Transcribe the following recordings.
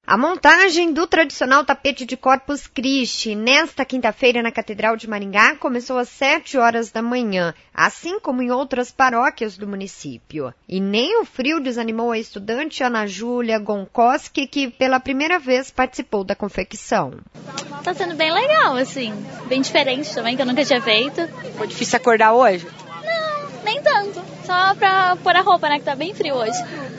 A montagem do tradicional tapete de Corpus Christi nesta quinta-feira na Catedral de Maringá começou às 7 horas da manhã, assim como em outras paróquias do município. E nem o frio desanimou a estudante Ana Júlia Gonkoski, que pela primeira vez participou da confecção. Tá sendo bem legal, assim, bem diferente também, que eu nunca tinha feito. Foi difícil acordar hoje? Não, nem tanto. Só pra pôr a roupa, né, que tá bem frio hoje.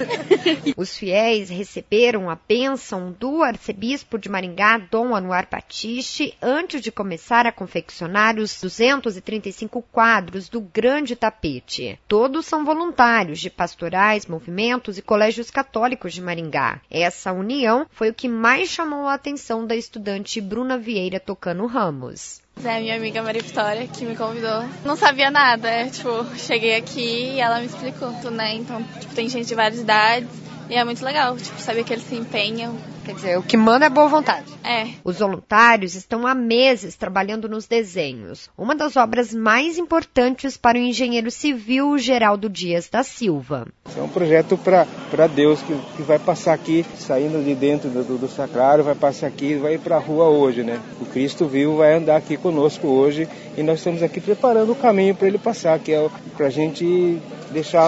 Os fiéis receberam a bênção do arcebispo de Maringá, Dom Anuar Batiste, antes de começar a confeccionar os 235 quadros do grande tapete. Todos são voluntários de pastorais, movimentos e colégios católicos de Maringá. Essa união foi o que mais chamou a atenção da estudante Bruna Vieira Tocano Ramos. É minha amiga Maria Vitória que me convidou. Não sabia nada, cheguei aqui e ela me explicou tudo, né? Então, tem gente de várias idades e é muito legal, saber que eles se empenham. Quer dizer, o que manda é boa vontade. É. Os voluntários estão há meses trabalhando nos desenhos, uma das obras mais importantes para o engenheiro civil Geraldo Dias da Silva. É um projeto para Deus que vai passar aqui, saindo de dentro do sacrário, vai passar aqui e vai ir para a rua hoje, né? O Cristo vivo vai andar aqui conosco hoje e nós estamos aqui preparando o caminho para ele passar, que é para a gente deixar a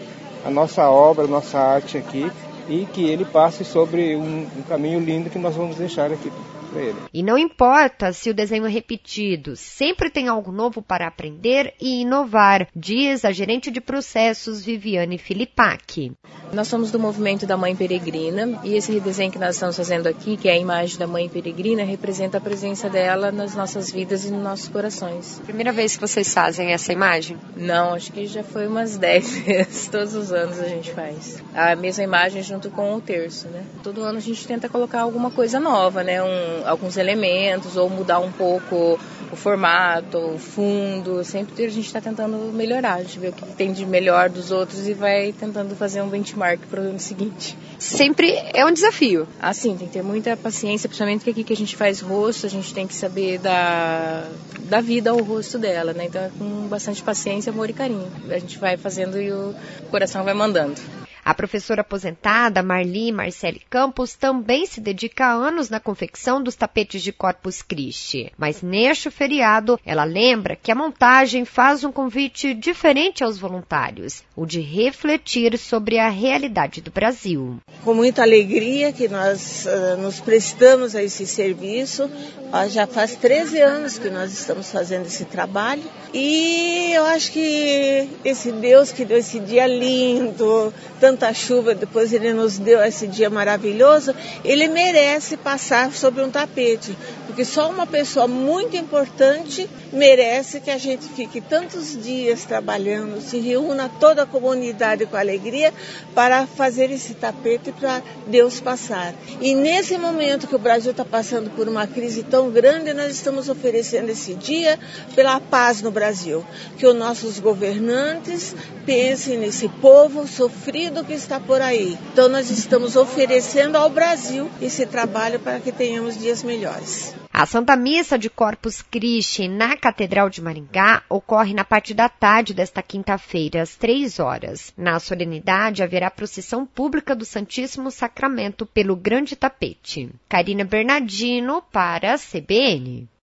nossa obra, a nossa arte aqui, e que ele passe sobre um caminho lindo que nós vamos deixar aqui para ele. E não importa se o desenho é repetido, sempre tem algo novo para aprender e inovar, diz a gerente de processos Viviane Filipac. Nós somos do movimento da Mãe Peregrina e esse redesenho que nós estamos fazendo aqui, que é a imagem da Mãe Peregrina, representa a presença dela nas nossas vidas e nos nossos corações. Primeira vez que vocês fazem essa imagem? Não, acho que já foi umas 10 vezes, todos os anos a gente faz. A mesma imagem junto com o terço, né? Todo ano a gente tenta colocar alguma coisa nova, né? Alguns elementos ou mudar um pouco o formato, o fundo. Sempre a gente está tentando melhorar, a gente vê o que tem de melhor dos outros e vai tentando fazer um benchmark para o ano seguinte. Sempre é um desafio. Sim, tem que ter muita paciência, principalmente que aqui que a gente faz rosto, a gente tem que saber dar vida ao rosto dela, né? Então é com bastante paciência, amor e carinho. A gente vai fazendo e o coração vai mandando. A professora aposentada Marli Marcele Campos também se dedica há anos na confecção dos tapetes de Corpus Christi. Mas neste feriado, ela lembra que a montagem faz um convite diferente aos voluntários, o de refletir sobre a realidade do Brasil. Com muita alegria que nós nos prestamos a esse serviço. Já faz 13 anos que nós estamos fazendo esse trabalho e eu acho que esse Deus que deu esse dia lindo, tanta chuva, depois ele nos deu esse dia maravilhoso, ele merece passar sobre um tapete, porque só uma pessoa muito importante merece que a gente fique tantos dias trabalhando, se reúna toda a comunidade com alegria para fazer esse tapete para Deus passar. E nesse momento que o Brasil está passando por uma crise tão grande, nós estamos oferecendo esse dia pela paz no Brasil. Que os nossos governantes pensem nesse povo sofrido que está por aí. Então nós estamos oferecendo ao Brasil esse trabalho para que tenhamos dias melhores. A Santa Missa de Corpus Christi na Catedral de Maringá ocorre na parte da tarde desta quinta-feira, às 3 horas. Na solenidade haverá procissão pública do Santíssimo Sacramento pelo Grande Tapete. Karina Bernardino para a CBN.